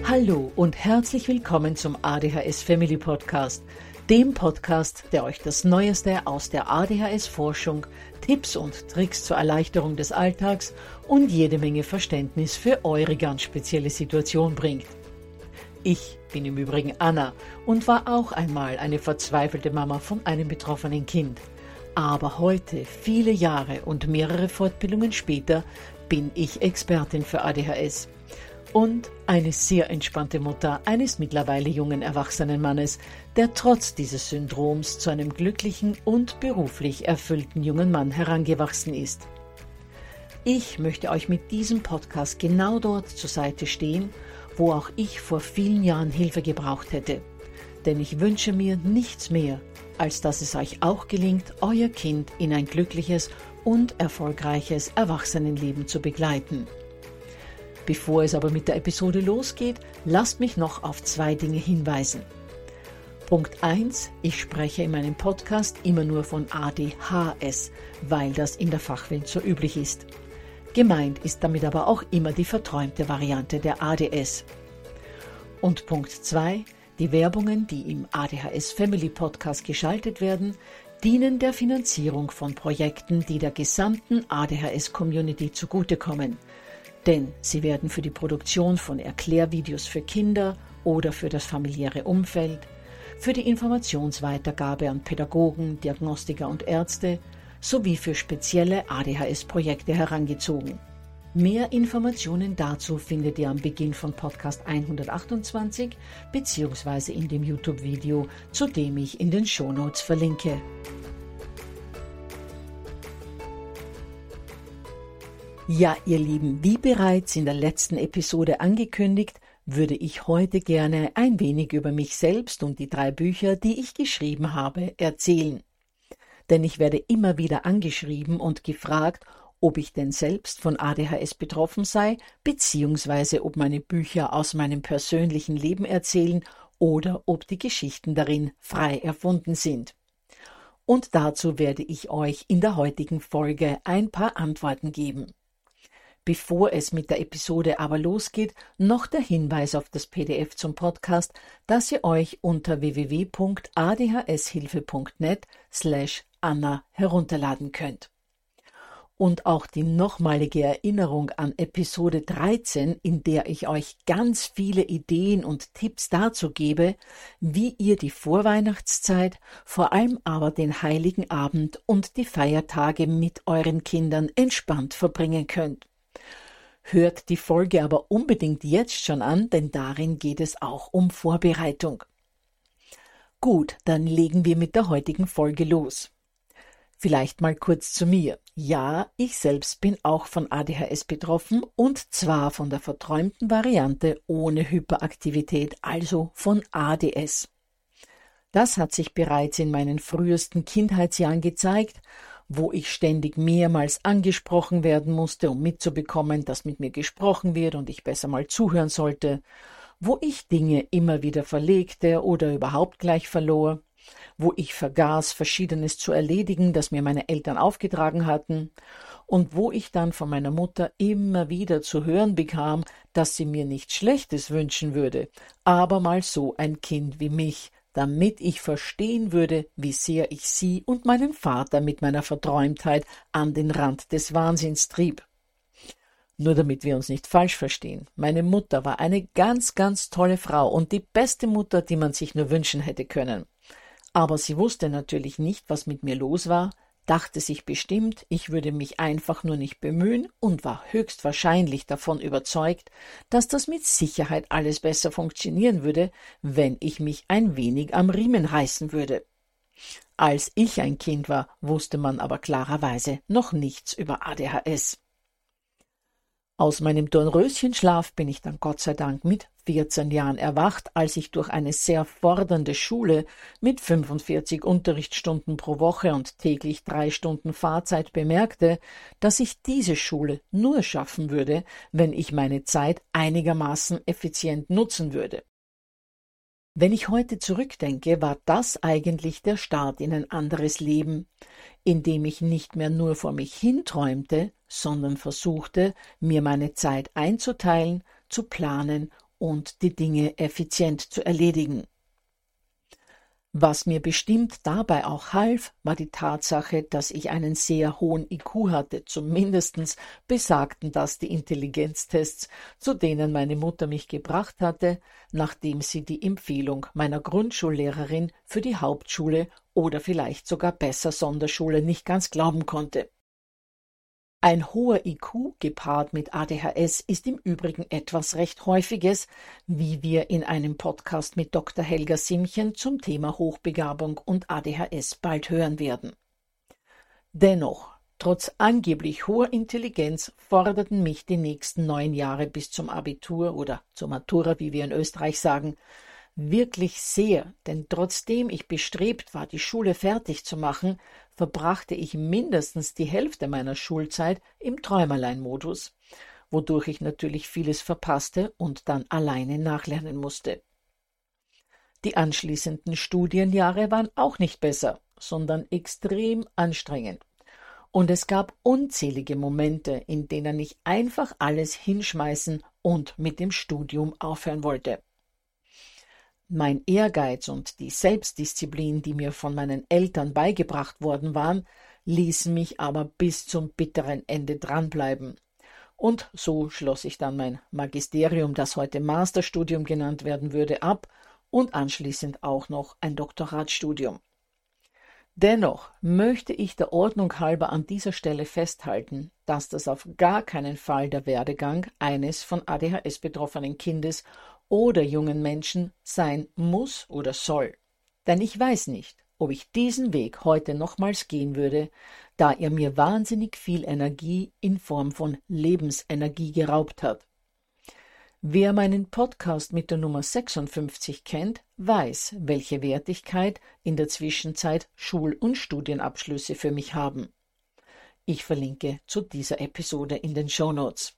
Hallo und herzlich willkommen zum ADHS Family Podcast, dem Podcast, der euch das Neueste aus der ADHS-Forschung, Tipps und Tricks zur Erleichterung des Alltags und jede Menge Verständnis für eure ganz spezielle Situation bringt. Ich bin im Übrigen Anna und war auch einmal eine verzweifelte Mama von einem betroffenen Kind. Aber heute, viele Jahre und mehrere Fortbildungen später, bin ich Expertin für ADHS. Und eine sehr entspannte Mutter eines mittlerweile jungen erwachsenen Mannes, der trotz dieses Syndroms zu einem glücklichen und beruflich erfüllten jungen Mann herangewachsen ist. Ich möchte euch mit diesem Podcast genau dort zur Seite stehen, wo auch ich vor vielen Jahren Hilfe gebraucht hätte. Denn ich wünsche mir nichts mehr, als dass es euch auch gelingt, euer Kind in ein glückliches und erfolgreiches Erwachsenenleben zu begleiten. Bevor es aber mit der Episode losgeht, lasst mich noch auf 2 Dinge hinweisen. Punkt 1. Ich spreche in meinem Podcast immer nur von ADHS, weil das in der Fachwelt so üblich ist. Gemeint ist damit aber auch immer die verträumte Variante der ADS. Und Punkt 2. Die Werbungen, die im ADHS Family Podcast geschaltet werden, dienen der Finanzierung von Projekten, die der gesamten ADHS-Community zugutekommen. Denn sie werden für die Produktion von Erklärvideos für Kinder oder für das familiäre Umfeld, für die Informationsweitergabe an Pädagogen, Diagnostiker und Ärzte sowie für spezielle ADHS-Projekte herangezogen. Mehr Informationen dazu findet ihr am Beginn von Podcast 128 bzw. in dem YouTube-Video, zu dem ich in den Shownotes verlinke. Ja, ihr Lieben, wie bereits in der letzten Episode angekündigt, würde ich heute gerne ein wenig über mich selbst und die 3 Bücher, die ich geschrieben habe, erzählen. Denn ich werde immer wieder angeschrieben und gefragt, ob ich denn selbst von ADHS betroffen sei, beziehungsweise ob meine Bücher aus meinem persönlichen Leben erzählen oder ob die Geschichten darin frei erfunden sind. Und dazu werde ich euch in der heutigen Folge ein paar Antworten geben. Bevor es mit der Episode aber losgeht, noch der Hinweis auf das PDF zum Podcast, das ihr euch unter www.adhshilfe.net/Anna herunterladen könnt. Und auch die nochmalige Erinnerung an Episode 13, in der ich euch ganz viele Ideen und Tipps dazu gebe, wie ihr die Vorweihnachtszeit, vor allem aber den Heiligen Abend und die Feiertage mit euren Kindern entspannt verbringen könnt. Hört die Folge aber unbedingt jetzt schon an, denn darin geht es auch um Vorbereitung. Gut, dann legen wir mit der heutigen Folge los. Vielleicht mal kurz zu mir. Ja, ich selbst bin auch von ADHS betroffen und zwar von der verträumten Variante ohne Hyperaktivität, also von ADS. Das hat sich bereits in meinen frühesten Kindheitsjahren gezeigt, wo ich ständig mehrmals angesprochen werden musste, um mitzubekommen, dass mit mir gesprochen wird und ich besser mal zuhören sollte, wo ich Dinge immer wieder verlegte oder überhaupt gleich verlor, wo ich vergaß, Verschiedenes zu erledigen, das mir meine Eltern aufgetragen hatten, und wo ich dann von meiner Mutter immer wieder zu hören bekam, dass sie mir nichts Schlechtes wünschen würde, aber mal so ein Kind wie mich, damit ich verstehen würde, wie sehr ich sie und meinen Vater mit meiner Verträumtheit an den Rand des Wahnsinns trieb. Nur damit wir uns nicht falsch verstehen, meine Mutter war eine ganz, ganz tolle Frau und die beste Mutter, die man sich nur wünschen hätte können. Aber sie wusste natürlich nicht, was mit mir los war, dachte sich bestimmt, ich würde mich einfach nur nicht bemühen und war höchstwahrscheinlich davon überzeugt, dass das mit Sicherheit alles besser funktionieren würde, wenn ich mich ein wenig am Riemen reißen würde. Als ich ein Kind war, wusste man aber klarerweise noch nichts über ADHS. Aus meinem Dornröschenschlaf bin ich dann Gott sei Dank mit 14 Jahren erwacht, als ich durch eine sehr fordernde Schule mit 45 Unterrichtsstunden pro Woche und täglich 3 Stunden Fahrzeit bemerkte, dass ich diese Schule nur schaffen würde, wenn ich meine Zeit einigermaßen effizient nutzen würde. Wenn ich heute zurückdenke, war das eigentlich der Start in ein anderes Leben, in dem ich nicht mehr nur vor mich hinträumte, sondern versuchte, mir meine Zeit einzuteilen, zu planen und die Dinge effizient zu erledigen. Was mir bestimmt dabei auch half, war die Tatsache, dass ich einen sehr hohen IQ hatte, zumindest besagten das die Intelligenztests, zu denen meine Mutter mich gebracht hatte, nachdem sie die Empfehlung meiner Grundschullehrerin für die Hauptschule oder vielleicht sogar besser Sonderschule nicht ganz glauben konnte. Ein hoher IQ gepaart mit ADHS ist im Übrigen etwas recht Häufiges, wie wir in einem Podcast mit Dr. Helga Simchen zum Thema Hochbegabung und ADHS bald hören werden. Dennoch, trotz angeblich hoher Intelligenz forderten mich die nächsten 9 Jahre bis zum Abitur oder zur Matura, wie wir in Österreich sagen, wirklich sehr, denn trotzdem ich bestrebt war, die Schule fertig zu machen, verbrachte ich mindestens die Hälfte meiner Schulzeit im Träumerlein-Modus, wodurch ich natürlich vieles verpasste und dann alleine nachlernen musste. Die anschließenden Studienjahre waren auch nicht besser, sondern extrem anstrengend. Und es gab unzählige Momente, in denen ich einfach alles hinschmeißen und mit dem Studium aufhören wollte. Mein Ehrgeiz und die Selbstdisziplin, die mir von meinen Eltern beigebracht worden waren, ließen mich aber bis zum bitteren Ende dranbleiben. Und so schloss ich dann mein Magisterium, das heute Masterstudium genannt werden würde, ab und anschließend auch noch ein Doktoratsstudium. Dennoch möchte ich der Ordnung halber an dieser Stelle festhalten, dass das auf gar keinen Fall der Werdegang eines von ADHS betroffenen Kindes oder jungen Menschen sein muss oder soll. Denn ich weiß nicht, ob ich diesen Weg heute nochmals gehen würde, da er mir wahnsinnig viel Energie in Form von Lebensenergie geraubt hat. Wer meinen Podcast mit der Nummer 56 kennt, weiß, welche Wertigkeit in der Zwischenzeit Schul- und Studienabschlüsse für mich haben. Ich verlinke zu dieser Episode in den Shownotes.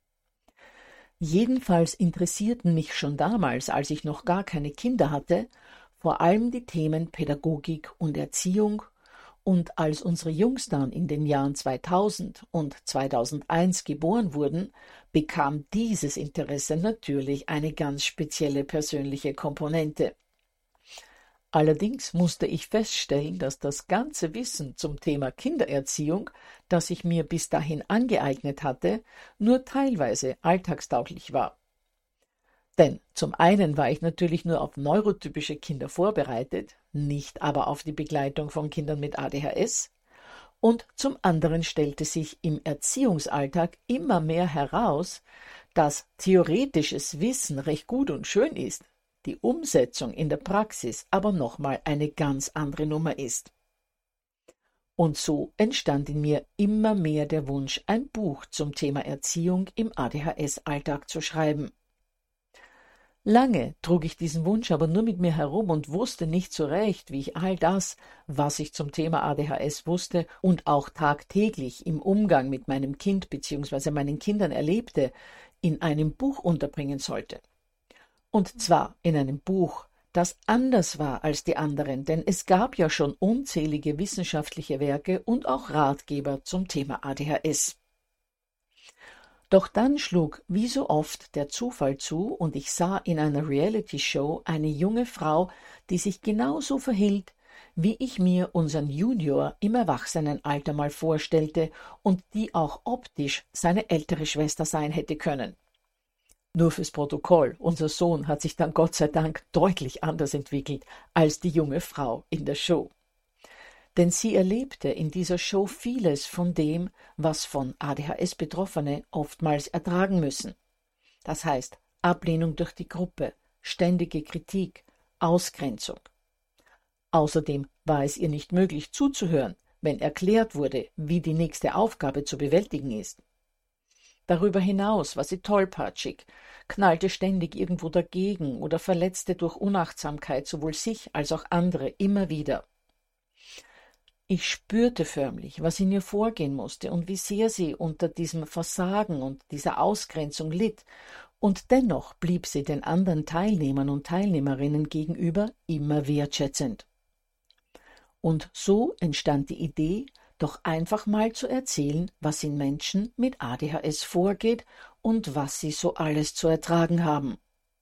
Jedenfalls interessierten mich schon damals, als ich noch gar keine Kinder hatte, vor allem die Themen Pädagogik und Erziehung, und als unsere Jungs dann in den Jahren 2000 und 2001 geboren wurden, bekam dieses Interesse natürlich eine ganz spezielle persönliche Komponente. Allerdings musste ich feststellen, dass das ganze Wissen zum Thema Kindererziehung, das ich mir bis dahin angeeignet hatte, nur teilweise alltagstauglich war. Denn zum einen war ich natürlich nur auf neurotypische Kinder vorbereitet, nicht aber auf die Begleitung von Kindern mit ADHS, und zum anderen stellte sich im Erziehungsalltag immer mehr heraus, dass theoretisches Wissen recht gut und schön ist, die Umsetzung in der Praxis aber nochmal eine ganz andere Nummer ist. Und so entstand in mir immer mehr der Wunsch, ein Buch zum Thema Erziehung im ADHS-Alltag zu schreiben. Lange trug ich diesen Wunsch aber nur mit mir herum und wusste nicht so recht, wie ich all das, was ich zum Thema ADHS wusste und auch tagtäglich im Umgang mit meinem Kind bzw. meinen Kindern erlebte, in einem Buch unterbringen sollte. Und zwar in einem Buch, das anders war als die anderen, denn es gab ja schon unzählige wissenschaftliche Werke und auch Ratgeber zum Thema ADHS. Doch dann schlug wie so oft der Zufall zu und ich sah in einer Reality-Show eine junge Frau, die sich genauso verhielt, wie ich mir unseren Junior im Erwachsenenalter mal vorstellte und die auch optisch seine ältere Schwester sein hätte können. Nur fürs Protokoll, unser Sohn hat sich dann Gott sei Dank deutlich anders entwickelt als die junge Frau in der Show. Denn sie erlebte in dieser Show vieles von dem, was von ADHS-Betroffene oftmals ertragen müssen. Das heißt Ablehnung durch die Gruppe, ständige Kritik, Ausgrenzung. Außerdem war es ihr nicht möglich zuzuhören, wenn erklärt wurde, wie die nächste Aufgabe zu bewältigen ist. Darüber hinaus war sie tollpatschig, knallte ständig irgendwo dagegen oder verletzte durch Unachtsamkeit sowohl sich als auch andere immer wieder. Ich spürte förmlich, was in ihr vorgehen musste und wie sehr sie unter diesem Versagen und dieser Ausgrenzung litt, und dennoch blieb sie den anderen Teilnehmern und Teilnehmerinnen gegenüber immer wertschätzend. Und so entstand die Idee, doch einfach mal zu erzählen, was in Menschen mit ADHS vorgeht und was sie so alles zu ertragen haben.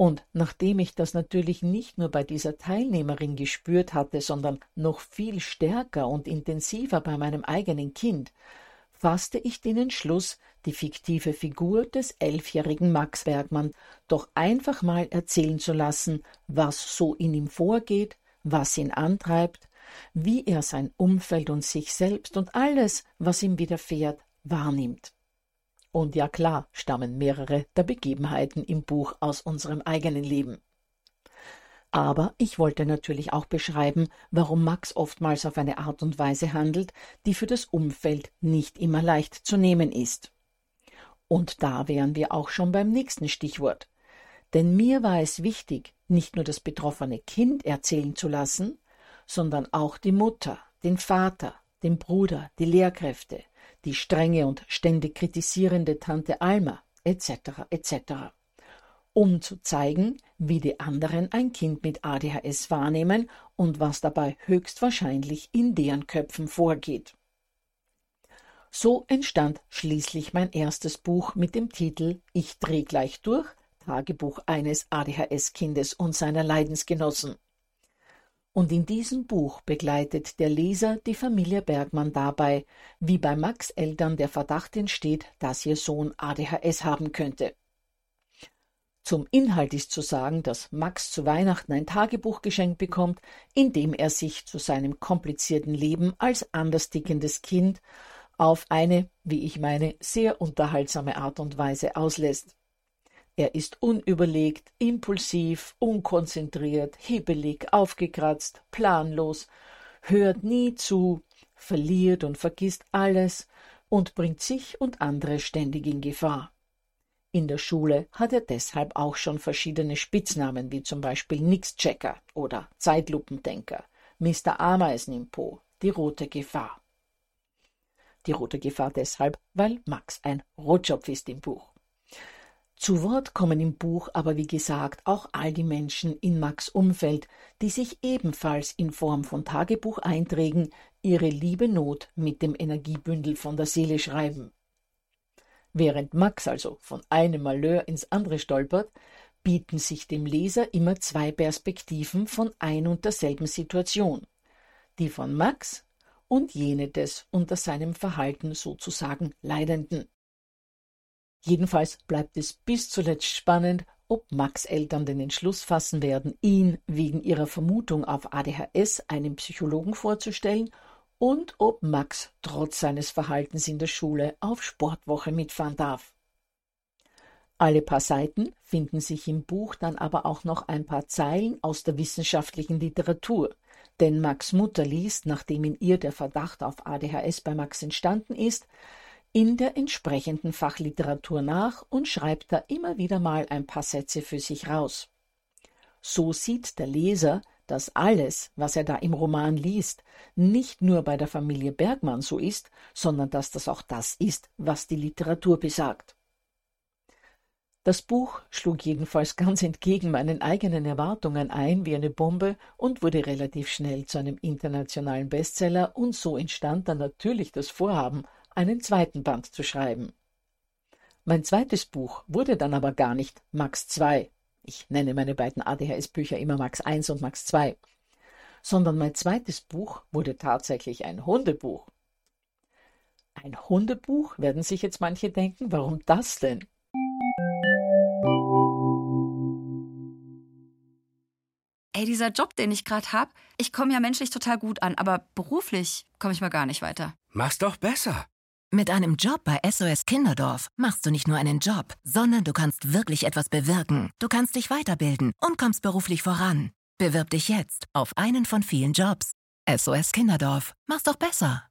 Und nachdem ich das natürlich nicht nur bei dieser Teilnehmerin gespürt hatte, sondern noch viel stärker und intensiver bei meinem eigenen Kind, fasste ich den Entschluss, die fiktive Figur des 11-jährigen Max Bergmann doch einfach mal erzählen zu lassen, was so in ihm vorgeht, was ihn antreibt, wie er sein Umfeld und sich selbst und alles, was ihm widerfährt, wahrnimmt. Und ja klar, stammen mehrere der Begebenheiten im Buch aus unserem eigenen Leben. Aber ich wollte natürlich auch beschreiben, warum Max oftmals auf eine Art und Weise handelt, die für das Umfeld nicht immer leicht zu nehmen ist. Und da wären wir auch schon beim nächsten Stichwort. Denn mir war es wichtig, nicht nur das betroffene Kind erzählen zu lassen, sondern auch die Mutter, den Vater, den Bruder, die Lehrkräfte, die strenge und ständig kritisierende Tante Alma, etc., etc., um zu zeigen, wie die anderen ein Kind mit ADHS wahrnehmen und was dabei höchstwahrscheinlich in deren Köpfen vorgeht. So entstand schließlich mein erstes Buch mit dem Titel »Ich dreh gleich durch – Tagebuch eines ADHS-Kindes und seiner Leidensgenossen«. Und in diesem Buch begleitet der Leser die Familie Bergmann dabei, wie bei Max' Eltern der Verdacht entsteht, dass ihr Sohn ADHS haben könnte. Zum Inhalt ist zu sagen, dass Max zu Weihnachten ein Tagebuch geschenkt bekommt, in dem er sich zu seinem komplizierten Leben als anders tickendes Kind auf eine, wie ich meine, sehr unterhaltsame Art und Weise auslässt. Er ist unüberlegt, impulsiv, unkonzentriert, hibbelig, aufgekratzt, planlos, hört nie zu, verliert und vergisst alles und bringt sich und andere ständig in Gefahr. In der Schule hat er deshalb auch schon verschiedene Spitznamen, wie zum Beispiel Nix-Checker oder Zeitlupendenker, Mr. Ameisen im Po, die rote Gefahr. Die rote Gefahr deshalb, weil Max ein Rotschopf ist im Buch. Zu Wort kommen im Buch aber wie gesagt auch all die Menschen in Max' Umfeld, die sich ebenfalls in Form von Tagebucheinträgen ihre liebe Not mit dem Energiebündel von der Seele schreiben. Während Max also von einem Malheur ins andere stolpert, bieten sich dem Leser immer zwei Perspektiven von ein und derselben Situation, die von Max und jene des unter seinem Verhalten sozusagen Leidenden. Jedenfalls bleibt es bis zuletzt spannend, ob Max' Eltern den Entschluss fassen werden, ihn wegen ihrer Vermutung auf ADHS einem Psychologen vorzustellen und ob Max trotz seines Verhaltens in der Schule auf Sportwoche mitfahren darf. Alle paar Seiten finden sich im Buch dann aber auch noch ein paar Zeilen aus der wissenschaftlichen Literatur, denn Max' Mutter liest, nachdem in ihr der Verdacht auf ADHS bei Max entstanden ist, in der entsprechenden Fachliteratur nach und schreibt da immer wieder mal ein paar Sätze für sich raus. So sieht der Leser, dass alles, was er da im Roman liest, nicht nur bei der Familie Bergmann so ist, sondern dass das auch das ist, was die Literatur besagt. Das Buch schlug jedenfalls ganz entgegen meinen eigenen Erwartungen ein wie eine Bombe und wurde relativ schnell zu einem internationalen Bestseller, und so entstand dann natürlich das Vorhaben, einen zweiten Band zu schreiben. Mein zweites Buch wurde dann aber gar nicht Max 2, ich nenne meine beiden ADHS-Bücher immer Max 1 und Max 2, sondern mein zweites Buch wurde tatsächlich ein Hundebuch. Ein Hundebuch, werden sich jetzt manche denken, warum das denn? Ey, dieser Job, den ich gerade habe, ich komme ja menschlich total gut an, aber beruflich komme ich mal gar nicht weiter. Mach's doch besser. Mit einem Job bei SOS Kinderdorf machst du nicht nur einen Job, sondern du kannst wirklich etwas bewirken. Du kannst dich weiterbilden und kommst beruflich voran. Bewirb dich jetzt auf einen von vielen Jobs. SOS Kinderdorf, mach's doch besser.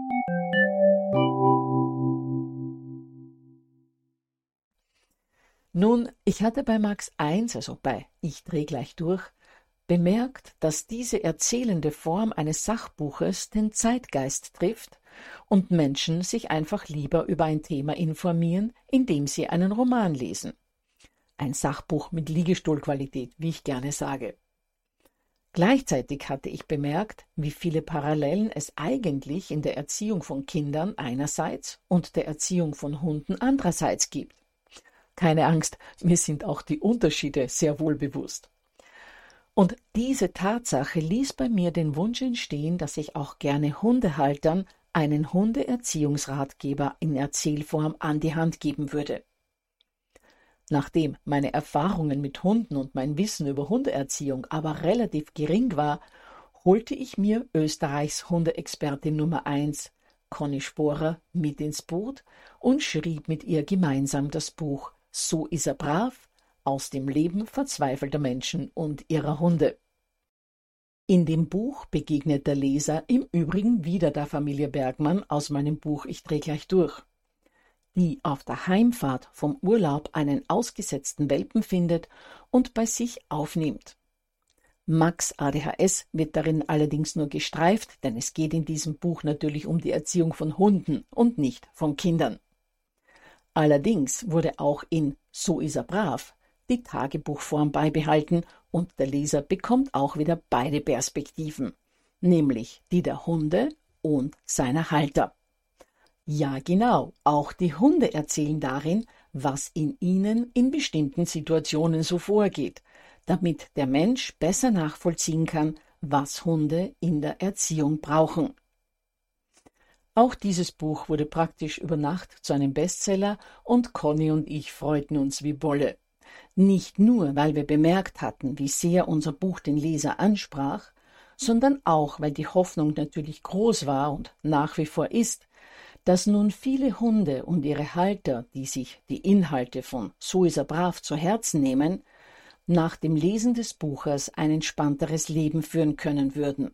Nun, ich hatte bei Max 1, also bei Ich dreh gleich durch, bemerkt, dass diese erzählende Form eines Sachbuches den Zeitgeist trifft und Menschen sich einfach lieber über ein Thema informieren, indem sie einen Roman lesen. Ein Sachbuch mit Liegestuhlqualität, wie ich gerne sage. Gleichzeitig hatte ich bemerkt, wie viele Parallelen es eigentlich in der Erziehung von Kindern einerseits und der Erziehung von Hunden andererseits gibt. Keine Angst, mir sind auch die Unterschiede sehr wohl bewusst. Und diese Tatsache ließ bei mir den Wunsch entstehen, dass ich auch gerne Hundehaltern einen Hundeerziehungsratgeber in Erzählform an die Hand geben würde. Nachdem meine Erfahrungen mit Hunden und mein Wissen über Hundeerziehung aber relativ gering war, holte ich mir Österreichs Hundeexpertin Nummer 1, Conny Sporer, mit ins Boot und schrieb mit ihr gemeinsam das Buch »So ist er brav« aus dem Leben verzweifelter Menschen und ihrer Hunde. In dem Buch begegnet der Leser im Übrigen wieder der Familie Bergmann aus meinem Buch »Ich dreh gleich durch«, die auf der Heimfahrt vom Urlaub einen ausgesetzten Welpen findet und bei sich aufnimmt. Max ADHS wird darin allerdings nur gestreift, denn es geht in diesem Buch natürlich um die Erziehung von Hunden und nicht von Kindern. Allerdings wurde auch in »So ist er brav« die Tagebuchform beibehalten und der Leser bekommt auch wieder beide Perspektiven, nämlich die der Hunde und seiner Halter. Ja, genau, auch die Hunde erzählen darin, was in ihnen in bestimmten Situationen so vorgeht, damit der Mensch besser nachvollziehen kann, was Hunde in der Erziehung brauchen. Auch dieses Buch wurde praktisch über Nacht zu einem Bestseller und Conny und ich freuten uns wie Bolle. Nicht nur, weil wir bemerkt hatten, wie sehr unser Buch den Leser ansprach, sondern auch, weil die Hoffnung natürlich groß war und nach wie vor ist, dass nun viele Hunde und ihre Halter, die sich die Inhalte von »So ist er brav« zu Herzen nehmen, nach dem Lesen des Buches ein entspannteres Leben führen können würden.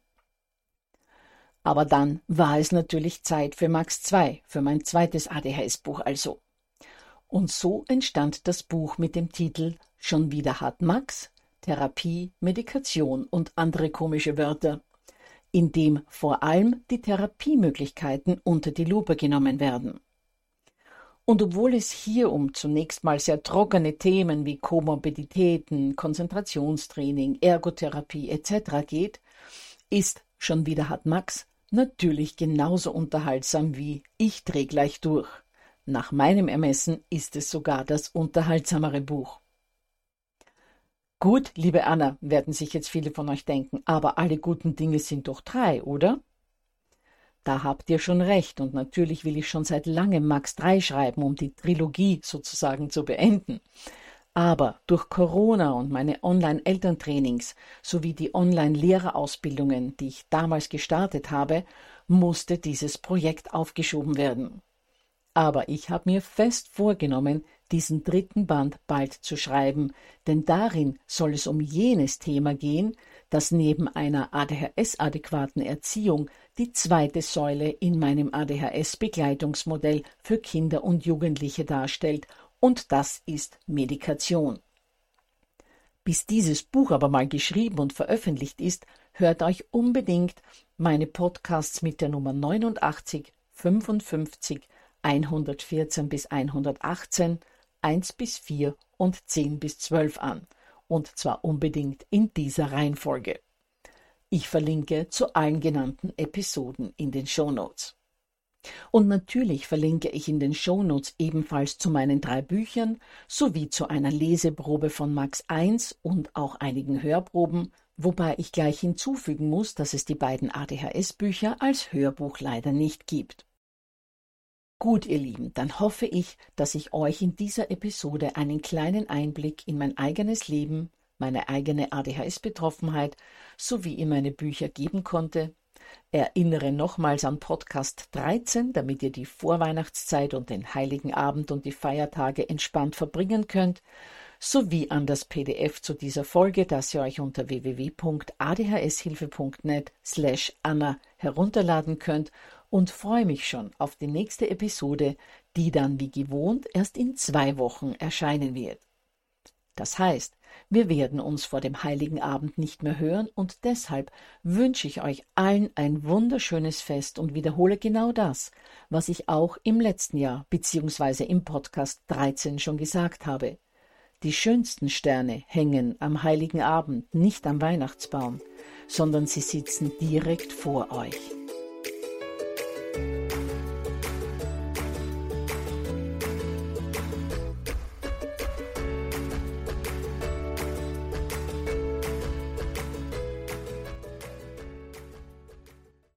Aber dann war es natürlich Zeit für Max 2, für mein zweites ADHS-Buch also. Und so entstand das Buch mit dem Titel »Schon wieder hat Max? Therapie, Medikation und andere komische Wörter«, in dem vor allem die Therapiemöglichkeiten unter die Lupe genommen werden. Und obwohl es hier um zunächst mal sehr trockene Themen wie Komorbiditäten, Konzentrationstraining, Ergotherapie etc. geht, ist »Schon wieder hat Max« natürlich genauso unterhaltsam wie »Ich dreh gleich durch«. Nach meinem Ermessen ist es sogar das unterhaltsamere Buch. Gut, liebe Anna, werden sich jetzt viele von euch denken, aber alle guten Dinge sind doch 3, oder? Da habt ihr schon recht und natürlich will ich schon seit langem Max 3 schreiben, um die Trilogie sozusagen zu beenden. Aber durch Corona und meine Online-Elterntrainings sowie die Online-Lehrerausbildungen, die ich damals gestartet habe, musste dieses Projekt aufgeschoben werden. Aber ich habe mir fest vorgenommen, diesen 3. Band bald zu schreiben, denn darin soll es um jenes Thema gehen, das neben einer ADHS-adäquaten Erziehung die 2. Säule in meinem ADHS-Begleitungsmodell für Kinder und Jugendliche darstellt, und das ist Medikation. Bis dieses Buch aber mal geschrieben und veröffentlicht ist, hört euch unbedingt meine Podcasts mit der Nummer 89, 55, 114 bis 118, 1 bis 4 und 10 bis 12 an, und zwar unbedingt in dieser Reihenfolge. Ich verlinke zu allen genannten Episoden in den Shownotes. Und natürlich verlinke ich in den Shownotes ebenfalls zu meinen 3 Büchern sowie zu einer Leseprobe von Max 1 und auch einigen Hörproben, wobei ich gleich hinzufügen muss, dass es die beiden ADHS-Bücher als Hörbuch leider nicht gibt. Gut, ihr Lieben, dann hoffe ich, dass ich euch in dieser Episode einen kleinen Einblick in mein eigenes Leben, meine eigene ADHS-Betroffenheit sowie in meine Bücher geben konnte. Erinnere nochmals an Podcast 13, damit ihr die Vorweihnachtszeit und den Heiligen Abend und die Feiertage entspannt verbringen könnt, sowie an das PDF zu dieser Folge, das ihr euch unter www.adhshilfe.net/Anna herunterladen könnt, und freue mich schon auf die nächste Episode, die dann wie gewohnt erst in 2 Wochen erscheinen wird. Das heißt, wir werden uns vor dem Heiligen Abend nicht mehr hören und deshalb wünsche ich euch allen ein wunderschönes Fest und wiederhole genau das, was ich auch im letzten Jahr bzw. im Podcast 13 schon gesagt habe. Die schönsten Sterne hängen am Heiligen Abend nicht am Weihnachtsbaum, sondern sie sitzen direkt vor euch.